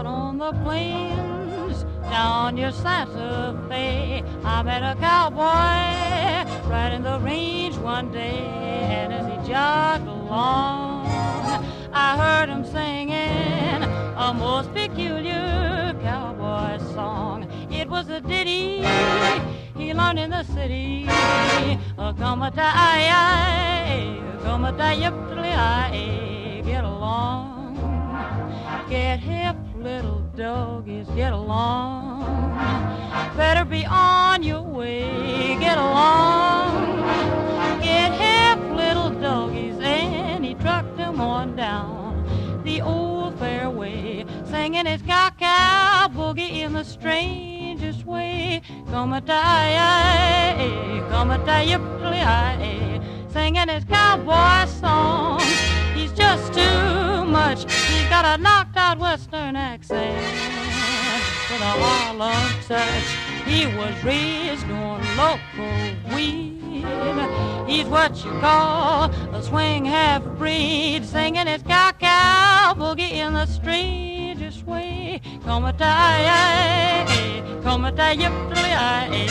out on the plains, down near Santa Fe. I met a cowboy riding the range one day, and as he jogged along, I heard him singing a most peculiar cowboy song. It was a ditty he learned in the city. Come-a-die, come-a-die-yip-tly-I, get along. Get hip, little doggies, get along. Better be on your way, get along. Get hip, little doggies, and he trucked them on down the old fairway, singing his cow-cow boogie in the strangest way. Come-a-die, come-a-die-yip-tly-I, singing his cowboy song. He's just too much. He's got a knocked-out western accent with a Harlem touch. He was raised on local weed. He's what you call a swing half-breed, singing his cow-cow boogie in the strangest way. Come-a-die, come-a-die-yip-tly-I.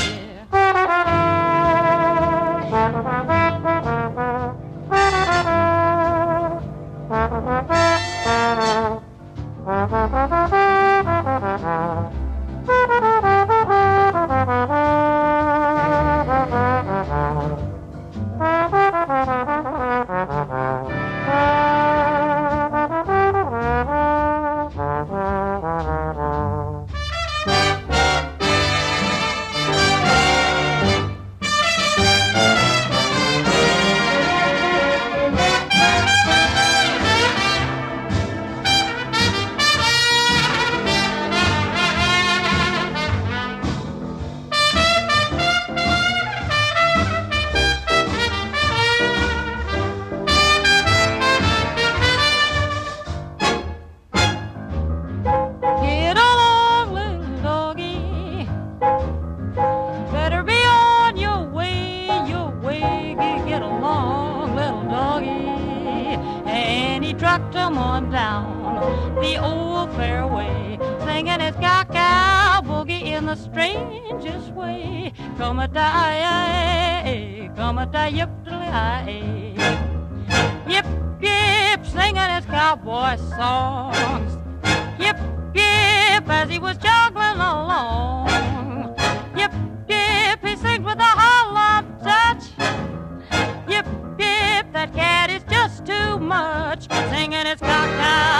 Trucked him on down the old fairway, singing his cow-cow boogie in the strangest way. Come-a-die, come-a-die-yip-tly-I. Yip, yip, singing his cowboy songs. Yip, yip, as he was joggling along. Yip, yip, he sings with a Harlem touch. Yip, yip, that cat is just too much, singing his cow-cow